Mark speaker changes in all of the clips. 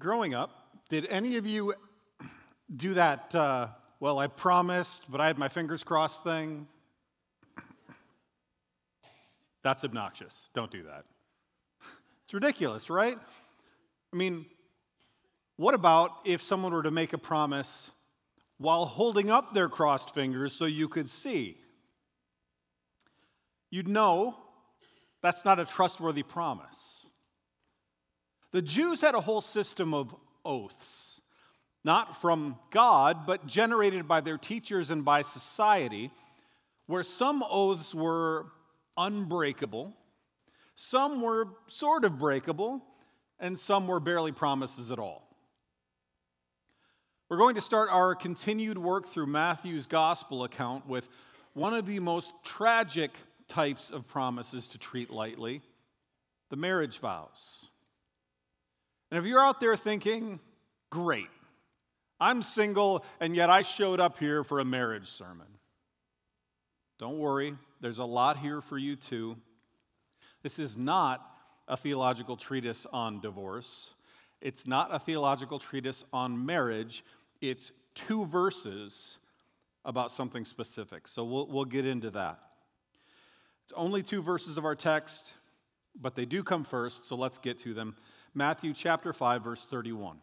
Speaker 1: Growing up, did any of you do that, well, I promised, but I had my fingers crossed thing? That's obnoxious. Don't do that. It's ridiculous, right? I mean, what about if someone were to make a promise while holding up their crossed fingers so you could see? You'd know that's not a trustworthy promise. The Jews had a whole system of oaths, not from God, but generated by their teachers and by society, where some oaths were unbreakable, some were sort of breakable, and some were barely promises at all. We're going to start our continued work through Matthew's gospel account with one of the most tragic types of promises to treat lightly, the marriage vows. And if you're out there thinking, great, I'm single and yet I showed up here for a marriage sermon, don't worry, there's a lot here for you too. This is not a theological treatise on divorce. It's not a theological treatise on marriage. It's 2 verses about something specific. So we'll get into that. It's only 2 verses of our text, but they do come first, so let's get to them. Matthew chapter 5, verse 31.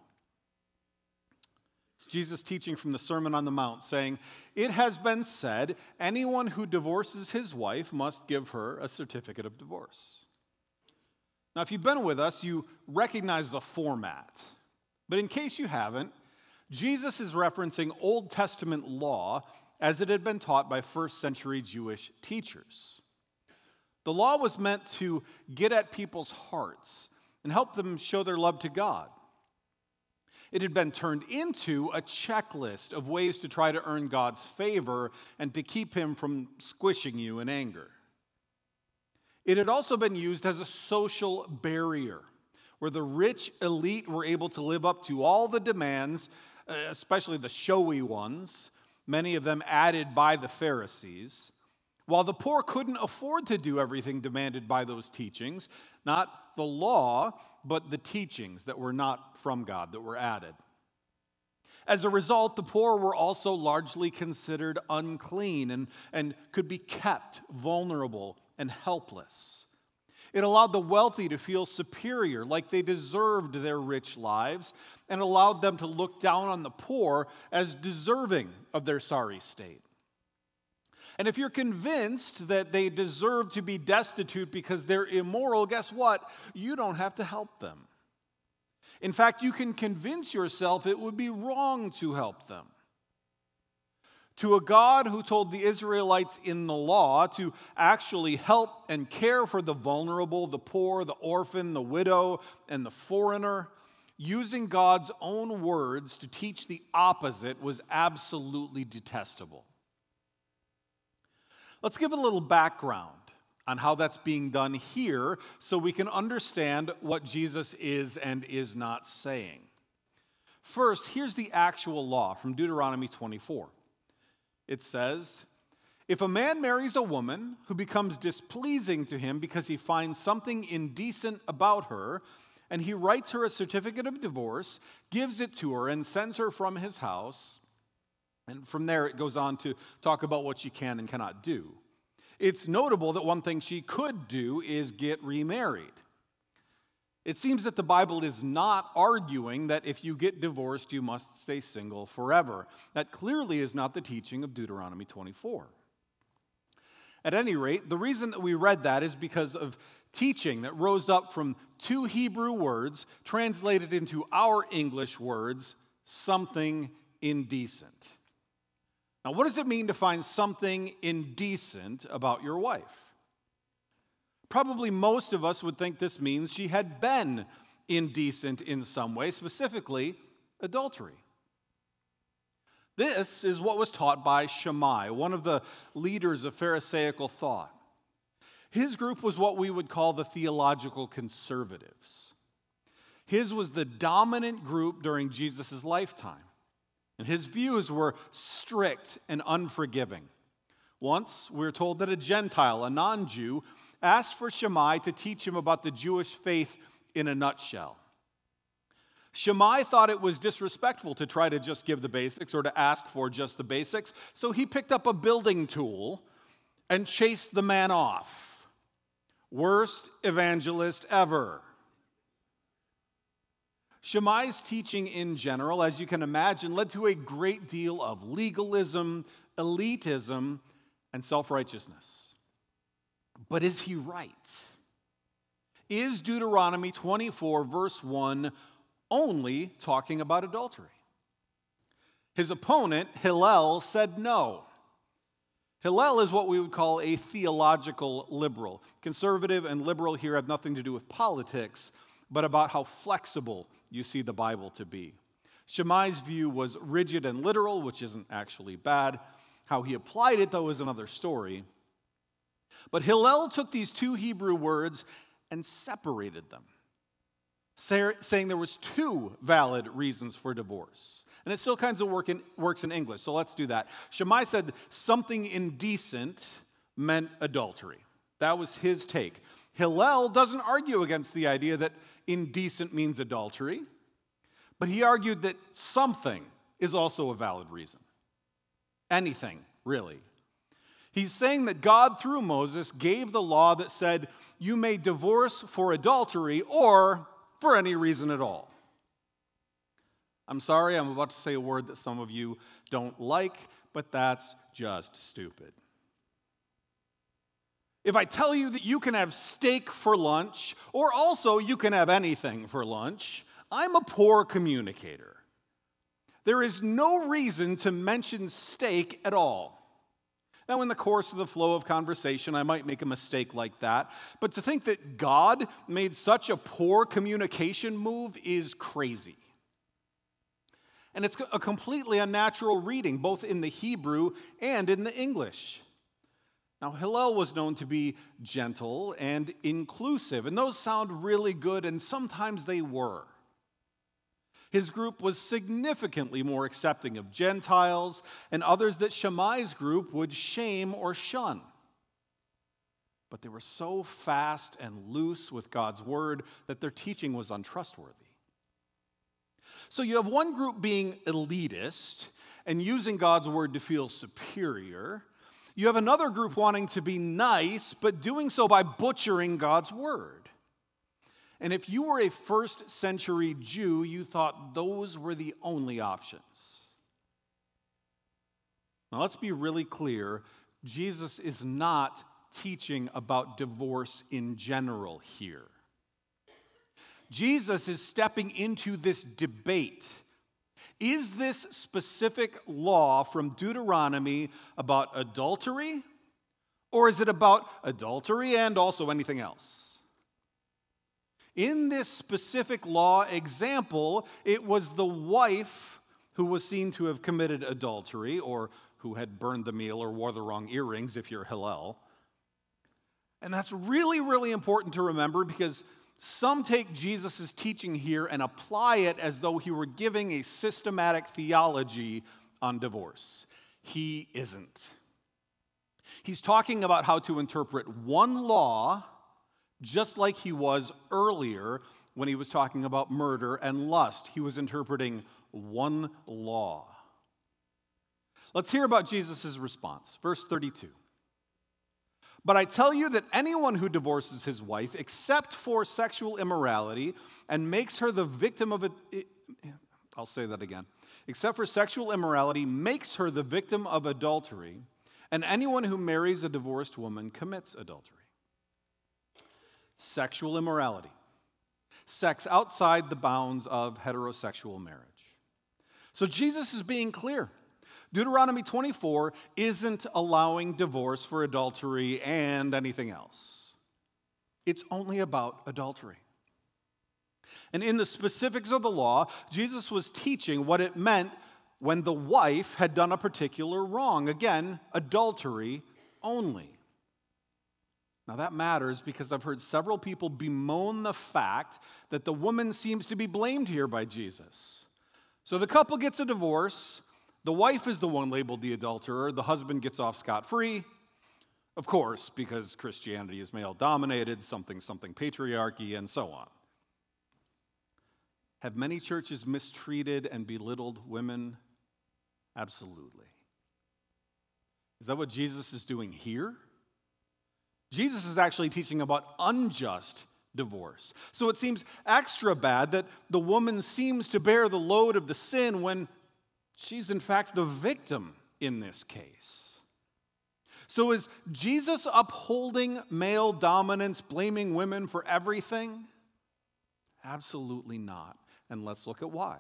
Speaker 1: It's Jesus teaching from the Sermon on the Mount, saying, "It has been said, anyone who divorces his wife must give her a certificate of divorce." Now, if you've been with us, you recognize the format. But in case you haven't, Jesus is referencing Old Testament law as it had been taught by first-century Jewish teachers. The law was meant to get at people's hearts and help them show their love to God. It had been turned into a checklist of ways to try to earn God's favor and to keep him from squishing you in anger. It had also been used as a social barrier, where the rich elite were able to live up to all the demands, especially the showy ones, many of them added by the Pharisees, while the poor couldn't afford to do everything demanded by those teachings, not the law, but the teachings that were not from God, that were added. As a result, the poor were also largely considered unclean and could be kept vulnerable and helpless. It allowed the wealthy to feel superior, like they deserved their rich lives, and allowed them to look down on the poor as deserving of their sorry state. And if you're convinced that they deserve to be destitute because they're immoral, guess what? You don't have to help them. In fact, you can convince yourself it would be wrong to help them. To a God who told the Israelites in the law to actually help and care for the vulnerable, the poor, the orphan, the widow, and the foreigner, using God's own words to teach the opposite was absolutely detestable. Let's give a little background on how that's being done here so we can understand what Jesus is and is not saying. First, here's the actual law from Deuteronomy 24. It says, "If a man marries a woman who becomes displeasing to him because he finds something indecent about her, and he writes her a certificate of divorce, gives it to her, and sends her from his house," and from there it goes on to talk about what she can and cannot do. It's notable that one thing she could do is get remarried. It seems that the Bible is not arguing that if you get divorced, you must stay single forever. That clearly is not the teaching of Deuteronomy 24. At any rate, the reason that we read that is because of teaching that rose up from 2 Hebrew words translated into our English words, something indecent. Now, what does it mean to find something indecent about your wife? Probably most of us would think this means she had been indecent in some way, specifically adultery. This is what was taught by Shammai, one of the leaders of Pharisaical thought. His group was what we would call the theological conservatives. His was the dominant group during Jesus' lifetime. And his views were strict and unforgiving. Once, we're told that a Gentile, a non-Jew, asked for Shammai to teach him about the Jewish faith in a nutshell. Shammai thought it was disrespectful to try to just give the basics or to ask for just the basics, so he picked up a building tool and chased the man off. Worst evangelist ever. Shammai's teaching in general, as you can imagine, led to a great deal of legalism, elitism, and self-righteousness. But is he right? Is Deuteronomy 24, verse 1, only talking about adultery? His opponent, Hillel, said no. Hillel is what we would call a theological liberal. Conservative and liberal here have nothing to do with politics, but about how flexible you see the Bible to be. Shammai's view was rigid and literal, which isn't actually bad. How he applied it, though, is another story. But Hillel took these two Hebrew words and separated them, saying there was two valid reasons for divorce. And it still kind of works in English, so let's do that. Shammai said something indecent meant adultery. That was his take. Hillel doesn't argue against the idea that indecent means adultery, but he argued that something is also a valid reason. Anything, really. He's saying that God, through Moses, gave the law that said you may divorce for adultery or for any reason at all. I'm sorry, I'm about to say a word that some of you don't like, but that's just stupid. If I tell you that you can have steak for lunch, or also you can have anything for lunch, I'm a poor communicator. There is no reason to mention steak at all. Now, in the course of the flow of conversation, I might make a mistake like that, but to think that God made such a poor communication move is crazy. And it's a completely unnatural reading, both in the Hebrew and in the English. Now, Hillel was known to be gentle and inclusive, and those sound really good, and sometimes they were. His group was significantly more accepting of Gentiles and others that Shammai's group would shame or shun. But they were so fast and loose with God's word that their teaching was untrustworthy. So you have one group being elitist and using God's word to feel superior. You have another group wanting to be nice, but doing so by butchering God's word. And if you were a first century Jew, you thought those were the only options. Now let's be really clear. Jesus is not teaching about divorce in general here. Jesus is stepping into this debate. Is this specific law from Deuteronomy about adultery, or is it about adultery and also anything else? In this specific law example, it was the wife who was seen to have committed adultery, or who had burned the meal or wore the wrong earrings if you're Hillel. And that's really, really important to remember, because some take Jesus' teaching here and apply it as though he were giving a systematic theology on divorce. He isn't. He's talking about how to interpret one law, just like he was earlier when he was talking about murder and lust. He was interpreting one law. Let's hear about Jesus' response. Verse 32. But I tell you that anyone who divorces his wife, except for sexual immorality, and makes her the victim of I'll say that again. Except for sexual immorality, makes her the victim of adultery, and anyone who marries a divorced woman commits adultery. Sexual immorality. Sex outside the bounds of heterosexual marriage. So Jesus is being clear. Deuteronomy 24 isn't allowing divorce for adultery and anything else. It's only about adultery. And in the specifics of the law, Jesus was teaching what it meant when the wife had done a particular wrong. Again, adultery only. Now that matters because I've heard several people bemoan the fact that the woman seems to be blamed here by Jesus. So the couple gets a divorce. The wife is the one labeled the adulterer. The husband gets off scot-free. Of course, because Christianity is male-dominated, something patriarchy, and so on. Have many churches mistreated and belittled women? Absolutely. Is that what Jesus is doing here? Jesus is actually teaching about unjust divorce. So it seems extra bad that the woman seems to bear the load of the sin when she's in fact the victim in this case. So is Jesus upholding male dominance, blaming women for everything? Absolutely not. And let's look at why.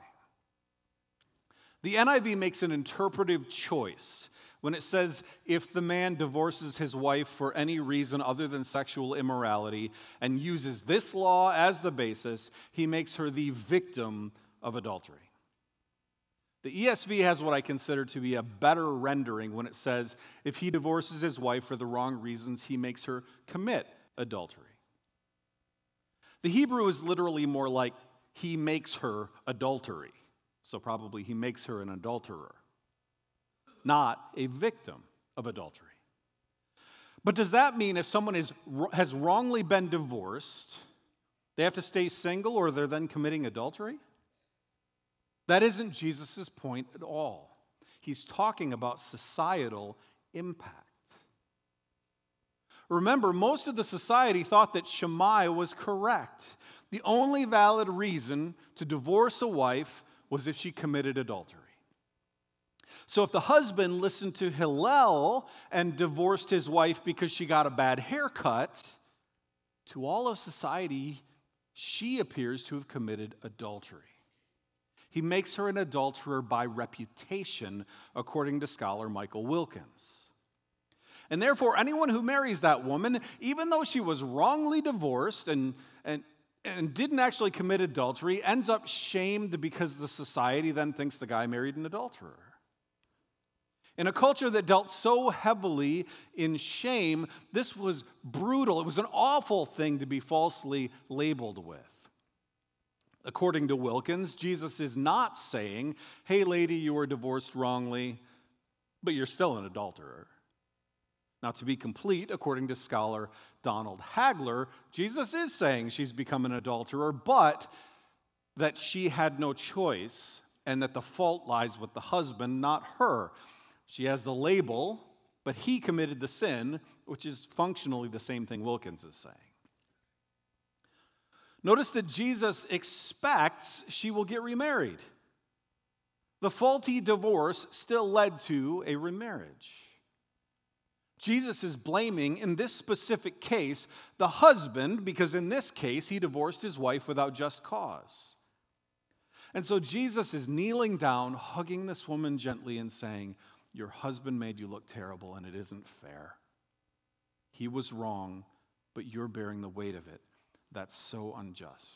Speaker 1: The NIV makes an interpretive choice when it says if the man divorces his wife for any reason other than sexual immorality and uses this law as the basis, he makes her the victim of adultery. The ESV has what I consider to be a better rendering when it says if he divorces his wife for the wrong reasons, he makes her commit adultery. The Hebrew is literally more like he makes her adultery. So probably he makes her an adulterer, not a victim of adultery. But does that mean if someone has wrongly been divorced, they have to stay single or they're then committing adultery? That isn't Jesus' point at all. He's talking about societal impact. Remember, most of the society thought that Shammai was correct. The only valid reason to divorce a wife was if she committed adultery. So if the husband listened to Hillel and divorced his wife because she got a bad haircut, to all of society, she appears to have committed adultery. He makes her an adulterer by reputation, according to scholar Michael Wilkins. And therefore, anyone who marries that woman, even though she was wrongly divorced and didn't actually commit adultery, ends up shamed because the society then thinks the guy married an adulterer. In a culture that dealt so heavily in shame, this was brutal. It was an awful thing to be falsely labeled with. According to Wilkins, Jesus is not saying, hey, lady, you were divorced wrongly, but you're still an adulterer. Now, to be complete, according to scholar Donald Hagler, Jesus is saying she's become an adulterer, but that she had no choice and that the fault lies with the husband, not her. She has the label, but he committed the sin, which is functionally the same thing Wilkins is saying. Notice that Jesus expects she will get remarried. The faulty divorce still led to a remarriage. Jesus is blaming, in this specific case, the husband, because in this case, he divorced his wife without just cause. And so Jesus is kneeling down, hugging this woman gently and saying, your husband made you look terrible and it isn't fair. He was wrong, but you're bearing the weight of it. That's so unjust.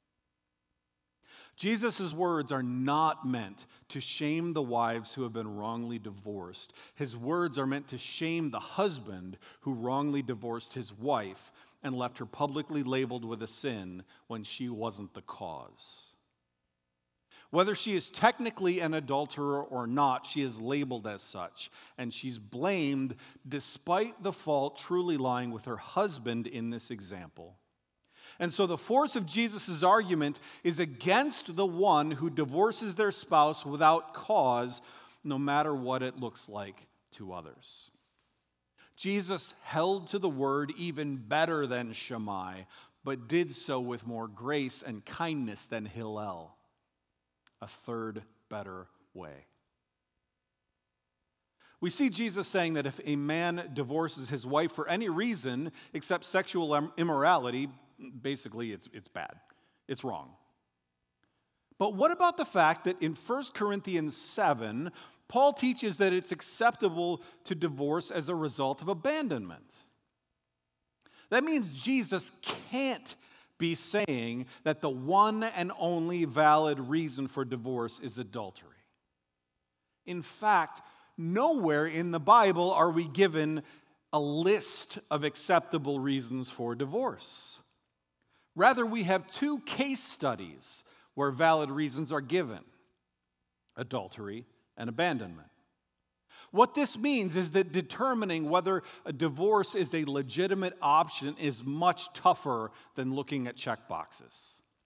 Speaker 1: Jesus' words are not meant to shame the wives who have been wrongly divorced. His words are meant to shame the husband who wrongly divorced his wife and left her publicly labeled with a sin when she wasn't the cause. Whether she is technically an adulterer or not, she is labeled as such, and she's blamed despite the fault truly lying with her husband in this example. And so the force of Jesus' argument is against the one who divorces their spouse without cause, no matter what it looks like to others. Jesus held to the word even better than Shammai, but did so with more grace and kindness than Hillel. A third better way. We see Jesus saying that if a man divorces his wife for any reason except sexual immorality, basically it's bad. It's wrong. But what about the fact that in 1 Corinthians 7, Paul teaches that it's acceptable to divorce as a result of abandonment? That means Jesus can't be saying that the one and only valid reason for divorce is adultery. In fact, nowhere in the Bible are we given a list of acceptable reasons for divorce. Rather, we have two case studies where valid reasons are given: adultery and abandonment. What this means is that determining whether a divorce is a legitimate option is much tougher than looking at check boxes.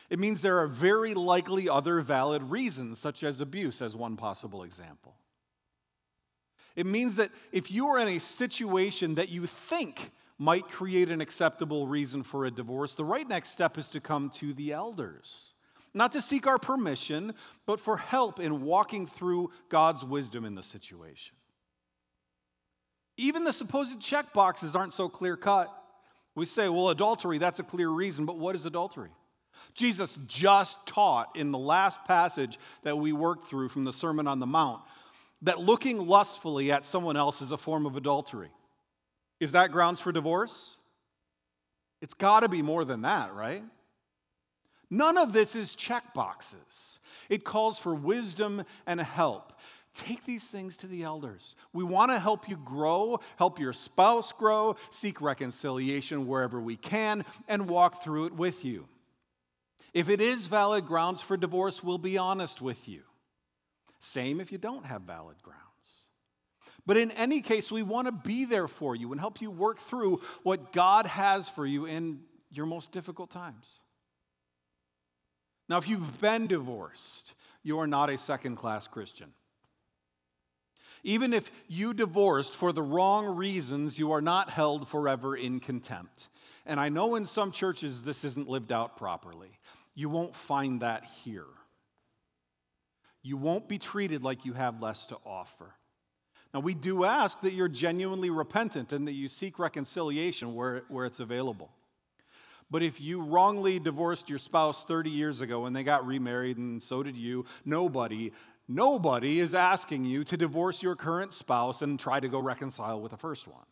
Speaker 1: It means there are very likely other valid reasons, such as abuse, as one possible example. It means that if you are in a situation that you think might create an acceptable reason for a divorce, the right next step is to come to the elders. Not to seek our permission, but for help in walking through God's wisdom in the situation. Even the supposed check boxes aren't so clear-cut. We say, well, adultery, that's a clear reason, but what is adultery? Jesus just taught in the last passage that we worked through from the Sermon on the Mount that looking lustfully at someone else is a form of adultery. Is that grounds for divorce? It's got to be more than that, right? None of this is check boxes. It calls for wisdom and help. Take these things to the elders. We want to help you grow, help your spouse grow, seek reconciliation wherever we can, and walk through it with you. If it is valid grounds for divorce, we'll be honest with you. Same if you don't have valid grounds. But in any case, we want to be there for you and help you work through what God has for you in your most difficult times. Now, if you've been divorced, you are not a second-class Christian. Even if you divorced for the wrong reasons, you are not held forever in contempt. And I know in some churches this isn't lived out properly. You won't find that here. You won't be treated like you have less to offer. Now, we do ask that you're genuinely repentant and that you seek reconciliation where it's available. But if you wrongly divorced your spouse 30 years ago and they got remarried and so did you, nobody is asking you to divorce your current spouse and try to go reconcile with the first one.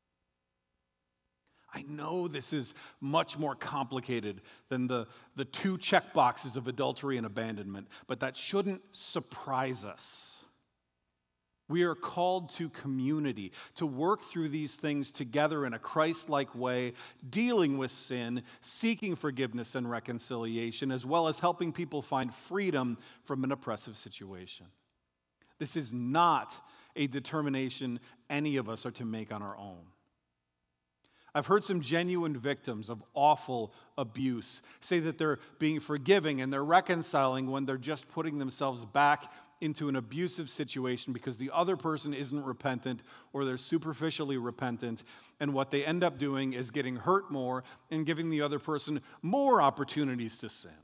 Speaker 1: I know this is much more complicated than the two check boxes of adultery and abandonment, but that shouldn't surprise us. We are called to community, to work through these things together in a Christ-like way, dealing with sin, seeking forgiveness and reconciliation, as well as helping people find freedom from an oppressive situation. This is not a determination any of us are to make on our own. I've heard some genuine victims of awful abuse say that they're being forgiving and they're reconciling when they're just putting themselves back into an abusive situation because the other person isn't repentant or they're superficially repentant, and what they end up doing is getting hurt more and giving the other person more opportunities to sin.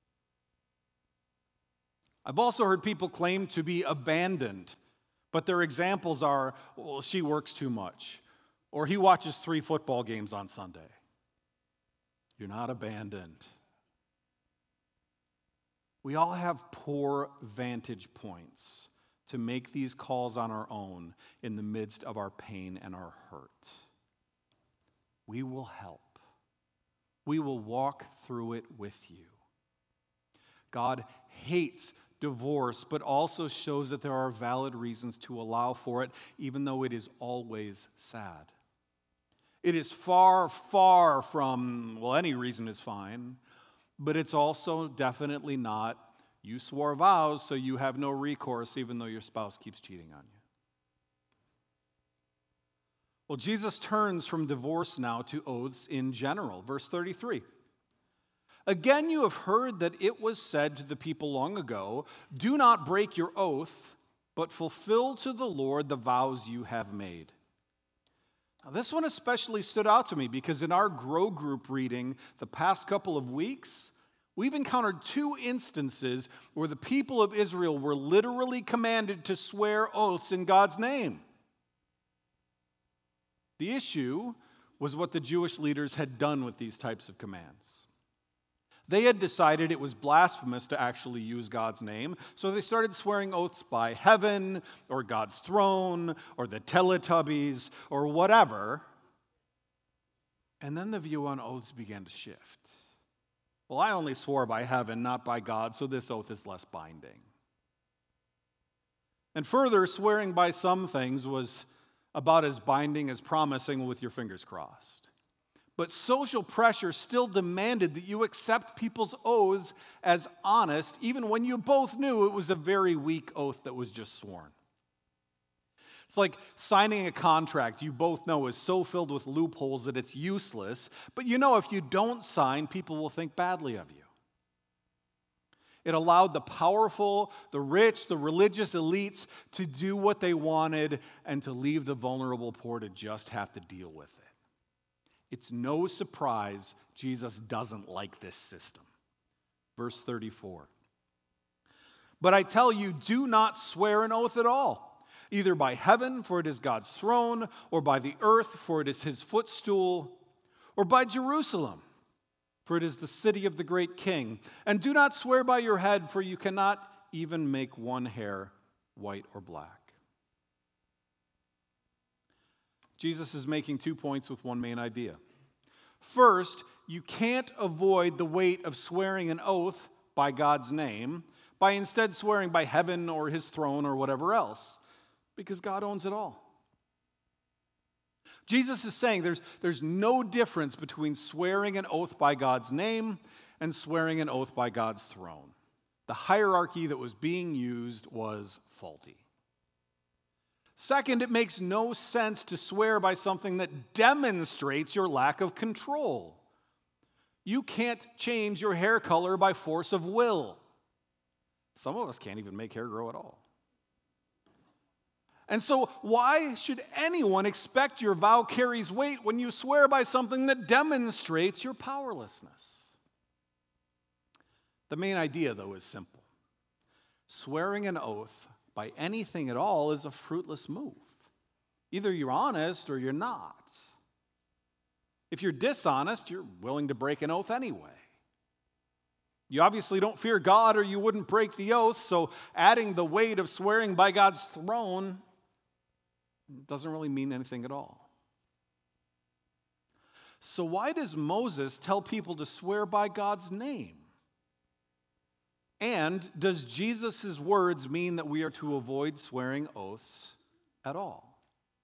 Speaker 1: I've also heard people claim to be abandoned, but their examples are, well, she works too much, or he watches 3 football games on Sunday. You're not abandoned. We all have poor vantage points to make these calls on our own in the midst of our pain and our hurt. We will help. We will walk through it with you. God hates divorce, but also shows that there are valid reasons to allow for it, even though it is always sad. It is far, far from, well, any reason is fine. But it's also definitely not, you swore vows, so you have no recourse even though your spouse keeps cheating on you. Well, Jesus turns from divorce now to oaths in general. Verse 33. Again, you have heard that it was said to the people long ago, do not break your oath, but fulfill to the Lord the vows you have made. Now, this one especially stood out to me because in our Grow Group reading the past couple of weeks, we've encountered 2 instances where the people of Israel were literally commanded to swear oaths in God's name. The issue was what the Jewish leaders had done with these types of commands. They had decided it was blasphemous to actually use God's name, so they started swearing oaths by heaven, or God's throne, or the Teletubbies, or whatever. And then the view on oaths began to shift. Well, I only swore by heaven, not by God, so this oath is less binding. And further, swearing by some things was about as binding as promising with your fingers crossed. But social pressure still demanded that you accept people's oaths as honest, even when you both knew it was a very weak oath that was just sworn. It's like signing a contract you both know is so filled with loopholes that it's useless, but you know if you don't sign, people will think badly of you. It allowed the powerful, the rich, the religious elites to do what they wanted and to leave the vulnerable poor to just have to deal with it. It's no surprise Jesus doesn't like this system. Verse 34. But I tell you, do not swear an oath at all, either by heaven, for it is God's throne, or by the earth, for it is his footstool, or by Jerusalem, for it is the city of the great king. And do not swear by your head, for you cannot even make one hair white or black. Jesus is making 2 points with one main idea. First, you can't avoid the weight of swearing an oath by God's name by instead swearing by heaven or his throne or whatever else, because God owns it all. Jesus is saying there's no difference between swearing an oath by God's name and swearing an oath by God's throne. The hierarchy that was being used was faulty. Second, it makes no sense to swear by something that demonstrates your lack of control. You can't change your hair color by force of will. Some of us can't even make hair grow at all. And so, why should anyone expect your vow carries weight when you swear by something that demonstrates your powerlessness? The main idea, though, is simple. Swearing an oath by anything at all is a fruitless move. Either you're honest or you're not. If you're dishonest, you're willing to break an oath anyway. You obviously don't fear God or you wouldn't break the oath, so adding the weight of swearing by God's throne doesn't really mean anything at all. So why does Moses tell people to swear by God's name? And does Jesus' words mean that we are to avoid swearing oaths at all?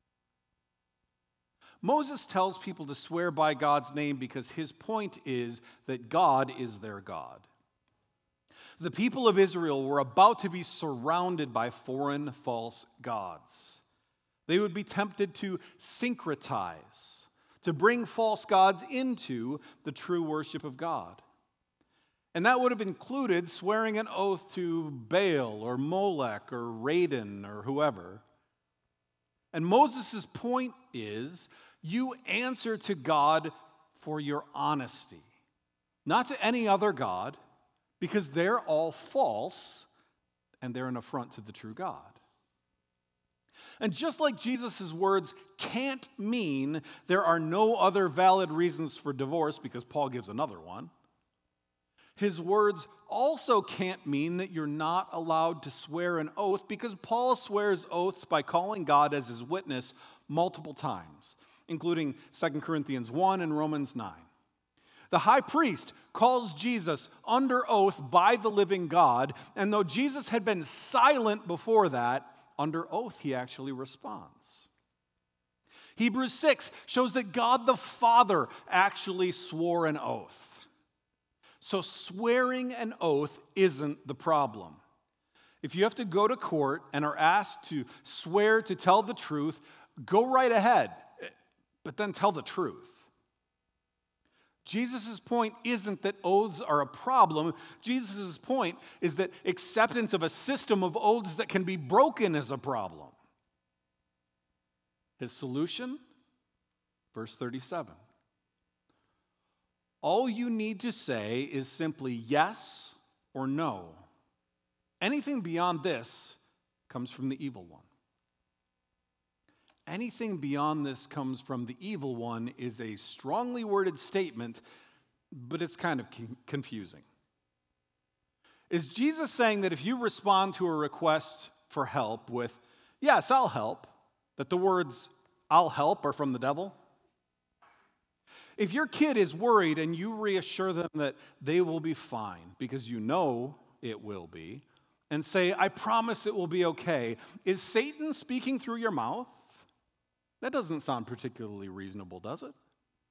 Speaker 1: Moses tells people to swear by God's name because his point is that God is their God. The people of Israel were about to be surrounded by foreign false gods. They would be tempted to syncretize, to bring false gods into the true worship of God. And that would have included swearing an oath to Baal or Molech or Radon or whoever. And Moses' point is, you answer to God for your honesty, not to any other god, because they're all false and they're an affront to the true God. And just like Jesus' words can't mean there are no other valid reasons for divorce, because Paul gives another one, his words also can't mean that you're not allowed to swear an oath, because Paul swears oaths by calling God as his witness multiple times, including 2 Corinthians 1 and Romans 9. The high priest calls Jesus under oath by the living God, and though Jesus had been silent before that, under oath he actually responds. Hebrews 6 shows that God the Father actually swore an oath. So swearing an oath isn't the problem. If you have to go to court and are asked to swear to tell the truth, go right ahead, but then tell the truth. Jesus' point isn't that oaths are a problem. Jesus' point is that acceptance of a system of oaths that can be broken is a problem. His solution? Verse 37. All you need to say is simply yes or no. Anything beyond this comes from the evil one. Anything beyond this comes from the evil one is a strongly worded statement, but it's kind of confusing. Is Jesus saying that if you respond to a request for help with, yes, I'll help, that the words, I'll help, are from the devil? If your kid is worried and you reassure them that they will be fine because you know it will be, and say, I promise it will be okay, is Satan speaking through your mouth? That doesn't sound particularly reasonable, does it?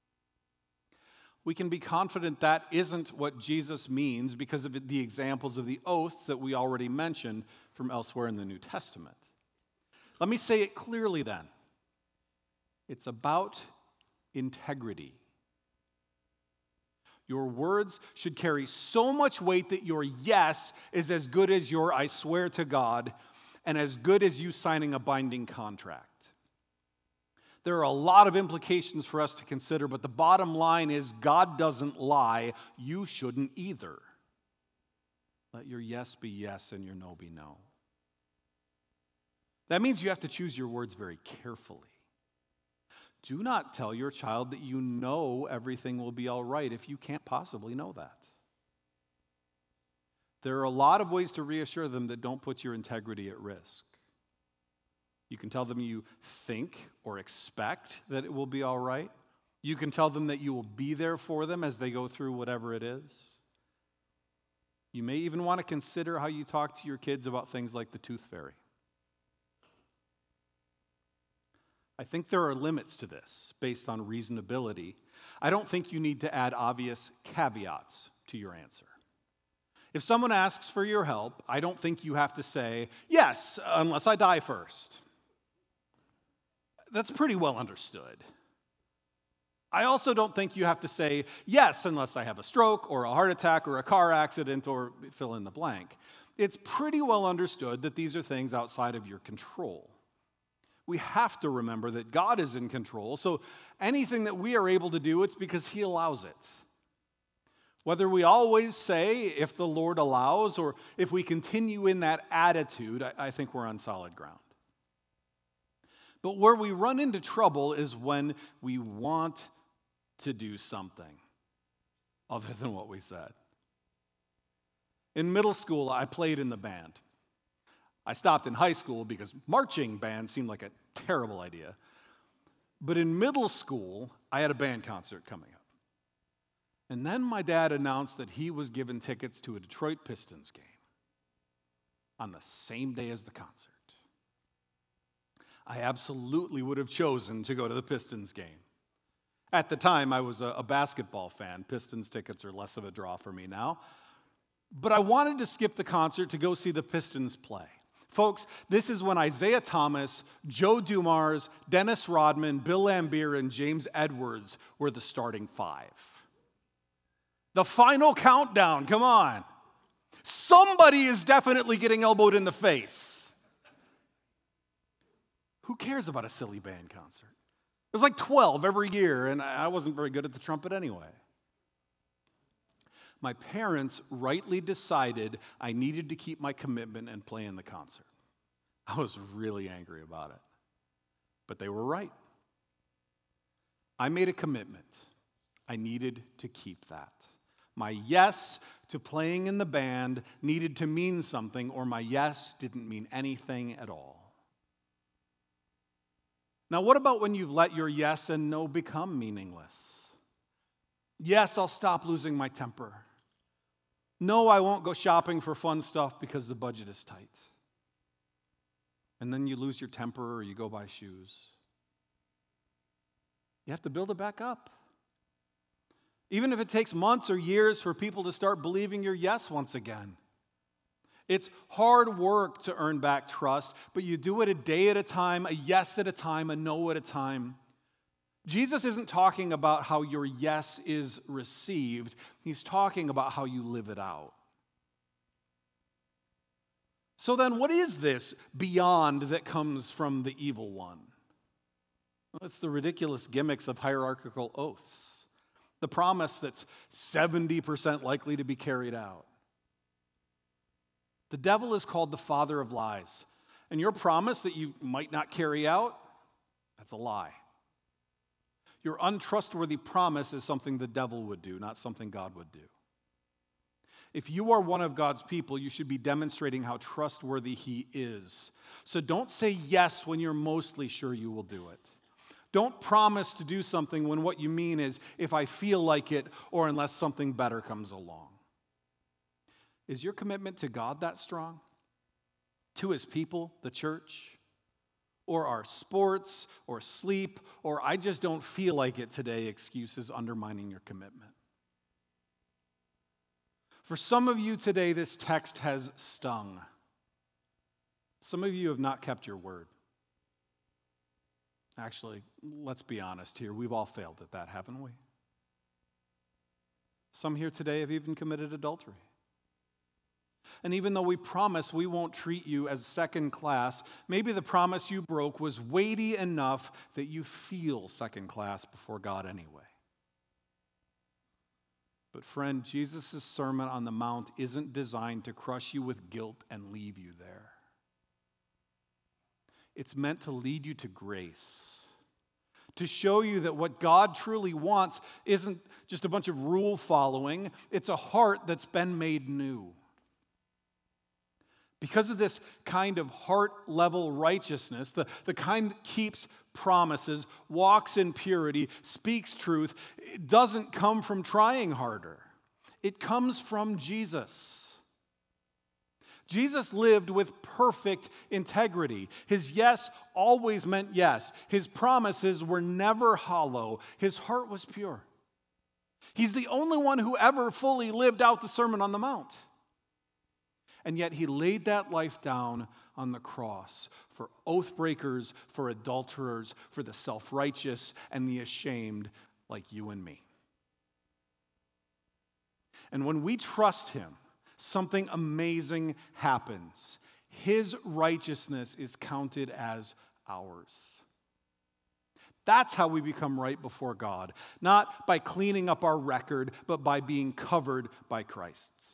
Speaker 1: We can be confident that isn't what Jesus means because of the examples of the oaths that we already mentioned from elsewhere in the New Testament. Let me say it clearly then. It's about integrity. Your words should carry so much weight that your yes is as good as your I swear to God and as good as you signing a binding contract. There are a lot of implications for us to consider, but the bottom line is God doesn't lie. You shouldn't either. Let your yes be yes and your no be no. That means you have to choose your words very carefully. Do not tell your child that you know everything will be all right if you can't possibly know that. There are a lot of ways to reassure them that don't put your integrity at risk. You can tell them you think or expect that it will be all right. You can tell them that you will be there for them as they go through whatever it is. You may even want to consider how you talk to your kids about things like the tooth fairy. I think there are limits to this based on reasonability. I don't think you need to add obvious caveats to your answer. If someone asks for your help, I don't think you have to say, yes, unless I die first. That's pretty well understood. I also don't think you have to say, yes, unless I have a stroke or a heart attack or a car accident or fill in the blank. It's pretty well understood that these are things outside of your control. We have to remember that God is in control, so anything that we are able to do, it's because He allows it. Whether we always say, if the Lord allows, or if we continue in that attitude, I think we're on solid ground. But where we run into trouble is when we want to do something other than what we said. In middle school, I played in the band. I stopped in high school because marching band seemed like a terrible idea. But in middle school, I had a band concert coming up. And then my dad announced that he was given tickets to a Detroit Pistons game on the same day as the concert. I absolutely would have chosen to go to the Pistons game. At the time, I was a basketball fan. Pistons tickets are less of a draw for me now. But I wanted to skip the concert to go see the Pistons play. Folks, this is when Isaiah Thomas, Joe Dumars, Dennis Rodman, Bill Laimbeer, and James Edwards were the starting five. The final countdown, come on. Somebody is definitely getting elbowed in the face. Who cares about a silly band concert? There's like 12 every year, and I wasn't very good at the trumpet anyway. My parents rightly decided I needed to keep my commitment and play in the concert. I was really angry about it, but they were right. I made a commitment. I needed to keep that. My yes to playing in the band needed to mean something, or my yes didn't mean anything at all. Now, what about when you've let your yes and no become meaningless? Yes, I'll stop losing my temper. No, I won't go shopping for fun stuff because the budget is tight. And then you lose your temper or you go buy shoes. You have to build it back up. Even if it takes months or years for people to start believing your yes once again. It's hard work to earn back trust, but you do it a day at a time, a yes at a time, a no at a time. Jesus isn't talking about how your yes is received. He's talking about how you live it out. So then, what is this beyond that comes from the evil one? Well, it's the ridiculous gimmicks of hierarchical oaths. The promise that's 70% likely to be carried out. The devil is called the father of lies. And your promise that you might not carry out, that's a lie. Your untrustworthy promise is something the devil would do, not something God would do. If you are one of God's people, you should be demonstrating how trustworthy He is. So don't say yes when you're mostly sure you will do it. Don't promise to do something when what you mean is if I feel like it or unless something better comes along. Is your commitment to God that strong? To His people, the church? Or our sports, or sleep, or I just don't feel like it today excuses undermining your commitment? For some of you today, this text has stung. Some of you have not kept your word. Actually, let's be honest here. We've all failed at that, haven't we? Some here today have even committed adultery. And even though we promise we won't treat you as second class, maybe the promise you broke was weighty enough that you feel second class before God anyway. But friend, Jesus' Sermon on the Mount isn't designed to crush you with guilt and leave you there. It's meant to lead you to grace, to show you that what God truly wants isn't just a bunch of rule following, it's a heart that's been made new. Because of this kind of heart-level righteousness, the kind that keeps promises, walks in purity, speaks truth, it doesn't come from trying harder. It comes from Jesus. Jesus lived with perfect integrity. His yes always meant yes. His promises were never hollow. His heart was pure. He's the only one who ever fully lived out the Sermon on the Mount. And yet he laid that life down on the cross for oath breakers, for adulterers, for the self-righteous and the ashamed like you and me. And when we trust him, something amazing happens. His righteousness is counted as ours. That's how we become right before God, not by cleaning up our record, but by being covered by Christ's.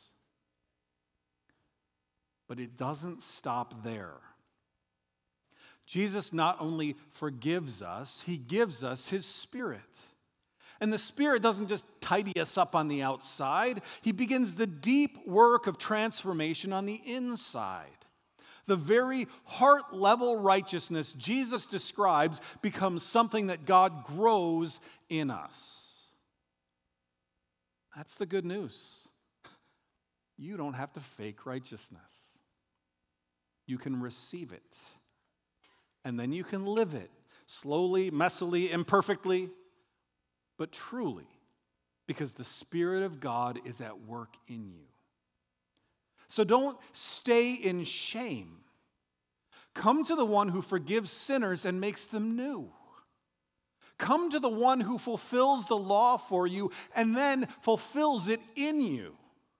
Speaker 1: But it doesn't stop there. Jesus not only forgives us, he gives us his Spirit. And the Spirit doesn't just tidy us up on the outside. He begins the deep work of transformation on the inside. The very heart-level righteousness Jesus describes becomes something that God grows in us. That's the good news. You don't have to fake righteousness. You can receive it. And then you can live it slowly, messily, imperfectly, but truly, because the Spirit of God is at work in you. So don't stay in shame. Come to the one who forgives sinners and makes them new. Come to the one who fulfills the law for you and then fulfills it in you.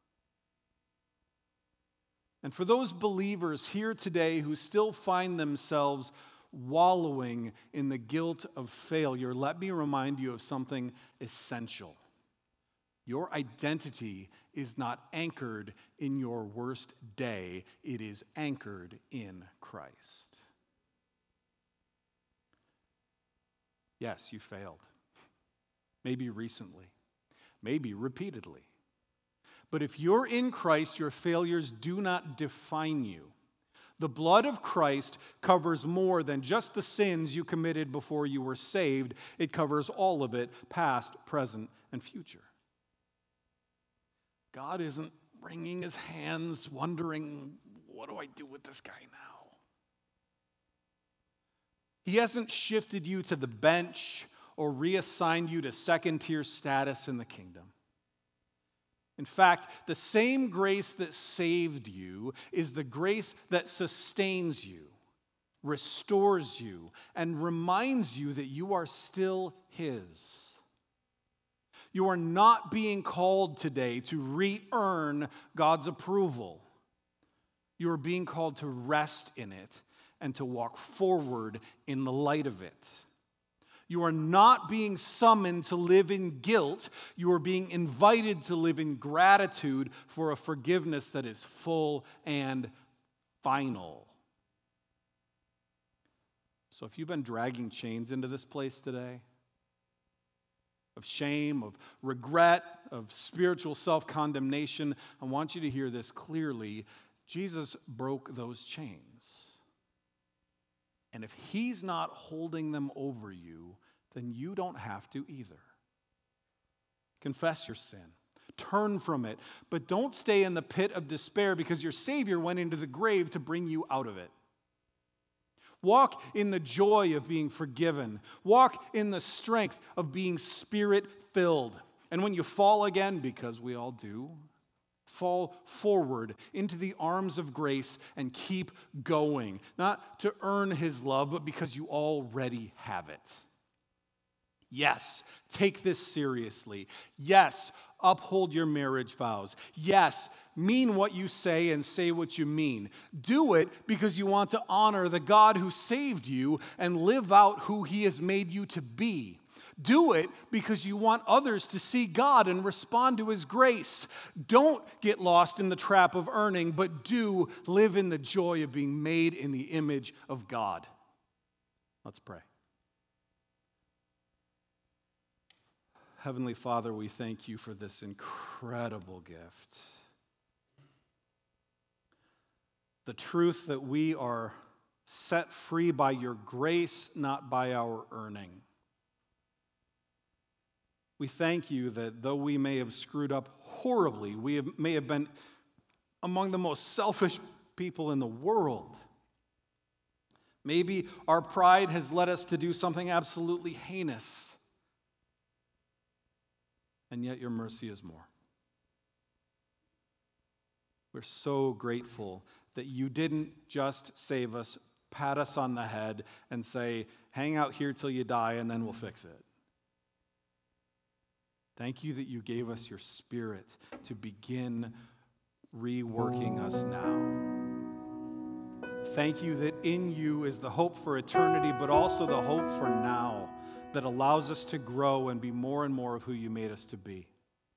Speaker 1: And for those believers here today who still find themselves wallowing in the guilt of failure, let me remind you of something essential. Your identity is not anchored in your worst day. It is anchored in Christ. Yes, you failed. Maybe recently. Maybe repeatedly. But if you're in Christ, your failures do not define you. The blood of Christ covers more than just the sins you committed before you were saved. It covers all of it, past, present, and future. God isn't wringing his hands, wondering, what do I do with this guy now? He hasn't shifted you to the bench or reassigned you to second-tier status in the kingdom. In fact, the same grace that saved you is the grace that sustains you, restores you, and reminds you that you are still his. You are not being called today to re-earn God's approval. You are being called to rest in it and to walk forward in the light of it. You are not being summoned to live in guilt. You are being invited to live in gratitude for a forgiveness that is full and final. So if you've been dragging chains into this place today, of shame, of regret, of spiritual self-condemnation, I want you to hear this clearly. Jesus broke those chains. And if he's not holding them over you, then you don't have to either. Confess your sin. Turn from it. But don't stay in the pit of despair because your Savior went into the grave to bring you out of it. Walk in the joy of being forgiven. Walk in the strength of being Spirit-filled. And when you fall again, because we all do, fall forward into the arms of grace and keep going. Not to earn his love, but because you already have it. Yes, take this seriously. Yes, uphold your marriage vows. Yes, mean what you say and say what you mean. Do it because you want to honor the God who saved you and live out who He has made you to be. Do it because you want others to see God and respond to His grace. Don't get lost in the trap of earning, but do live in the joy of being made in the image of God. Let's pray. Heavenly Father, we thank you for this incredible gift. The truth that we are set free by your grace, not by our earning. We thank you that though we may have screwed up horribly, may have been among the most selfish people in the world. Maybe our pride has led us to do something absolutely heinous. And yet your mercy is more. We're so grateful that you didn't just save us, pat us on the head, and say, hang out here till you die and then we'll fix it. Thank you that you gave us your Spirit to begin reworking us now. Thank you that in you is the hope for eternity, but also the hope for now that allows us to grow and be more and more of who you made us to be.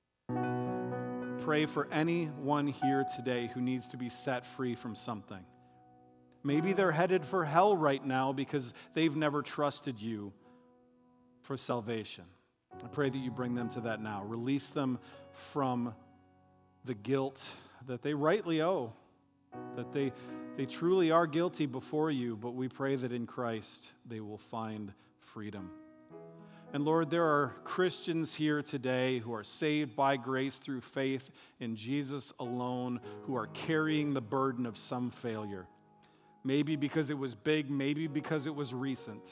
Speaker 1: Pray for anyone here today who needs to be set free from something. Maybe they're headed for hell right now because they've never trusted you for salvation. I pray that you bring them to that now. Release them from the guilt that they rightly owe, that they truly are guilty before you, but we pray that in Christ they will find freedom. And Lord, there are Christians here today who are saved by grace through faith in Jesus alone, who are carrying the burden of some failure. Maybe because it was big, maybe because it was recent.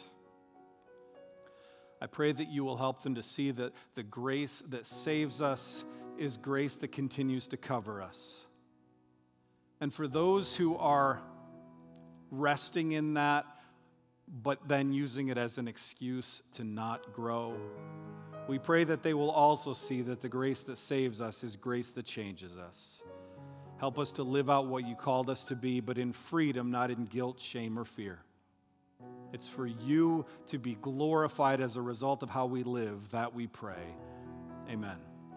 Speaker 1: I pray that you will help them to see that the grace that saves us is grace that continues to cover us. And for those who are resting in that, but then using it as an excuse to not grow, we pray that they will also see that the grace that saves us is grace that changes us. Help us to live out what you called us to be, but in freedom, not in guilt, shame, or fear. It's for you to be glorified as a result of how we live, that we pray. Amen.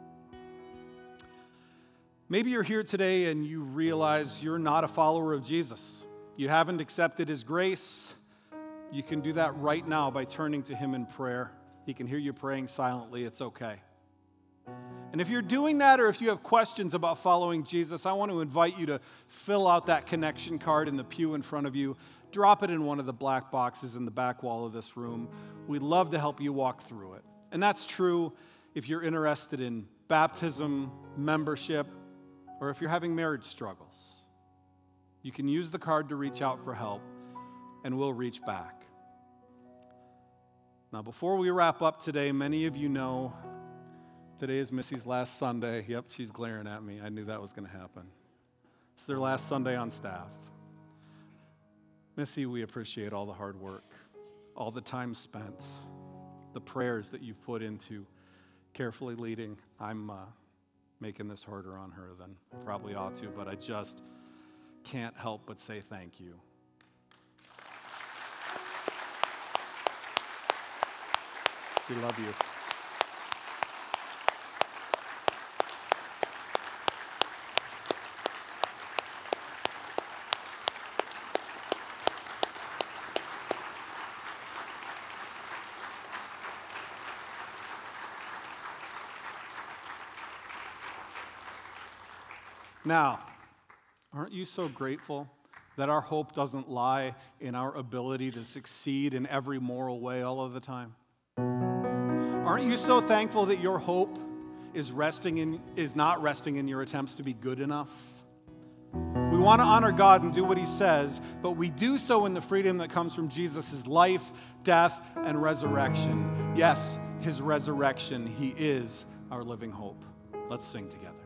Speaker 1: Maybe you're here today and you realize you're not a follower of Jesus. You haven't accepted His grace. You can do that right now by turning to Him in prayer. He can hear you praying silently. It's okay. And if you're doing that, or if you have questions about following Jesus, I want to invite you to fill out that connection card in the pew in front of you. Drop it in one of the black boxes in the back wall of this room. We'd love to help you walk through it. And that's true if you're interested in baptism, membership, or if you're having marriage struggles. You can use the card to reach out for help, and we'll reach back. Now, before we wrap up today, many of you know today is Missy's last Sunday. Yep, she's glaring at me. I knew that was going to happen. It's their last Sunday on staff. Missy, we appreciate all the hard work, all the time spent, the prayers that you've put into carefully leading. I'm making this harder on her than I probably ought to, but I just can't help but say thank you. We love you. Now, aren't you so grateful that our hope doesn't lie in our ability to succeed in every moral way all of the time? Aren't you so thankful that your hope is not resting in your attempts to be good enough? We want to honor God and do what He says, but we do so in the freedom that comes from Jesus' life, death, and resurrection. Yes, His resurrection. He is our living hope. Let's sing together.